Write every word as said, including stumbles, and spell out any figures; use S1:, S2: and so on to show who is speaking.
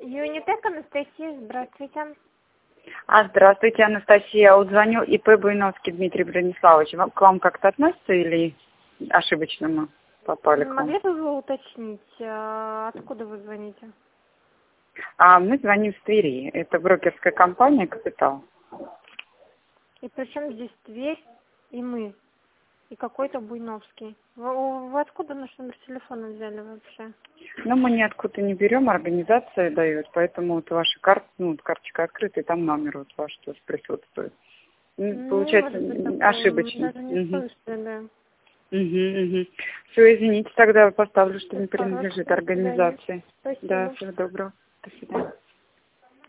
S1: Юнитек, Анастасия, здравствуйте.
S2: А, здравствуйте, Анастасия. Вот звонил ИП Буйновский Дмитрий Брониславович. Вам- К вам как-то относится или ошибочно мы попали к вам?
S1: Могли бы вы уточнить, а, откуда вы звоните?
S2: А мы звоним с Твери. Это брокерская компания «Капитал».
S1: И при чем здесь Тверь и мы? И какой-то Буйновский. Вы, вы откуда наш номер телефона взяли вообще?
S2: Но мы ниоткуда не берем, организация дает, поэтому вот ваша карта, ну, вот карточка открыта, и там номер вот ваш тоже присутствует. Ну,
S1: Ну,
S2: Получается,
S1: может быть,
S2: м,
S1: такое,
S2: ошибочно.
S1: даже не
S2: Угу.
S1: слышали, да.
S2: Угу, угу. Все, извините, тогда поставлю, что не
S1: Хорошего
S2: принадлежит
S1: свидания.
S2: организации. Да,
S1: Спасибо.
S2: всего доброго. До свидания.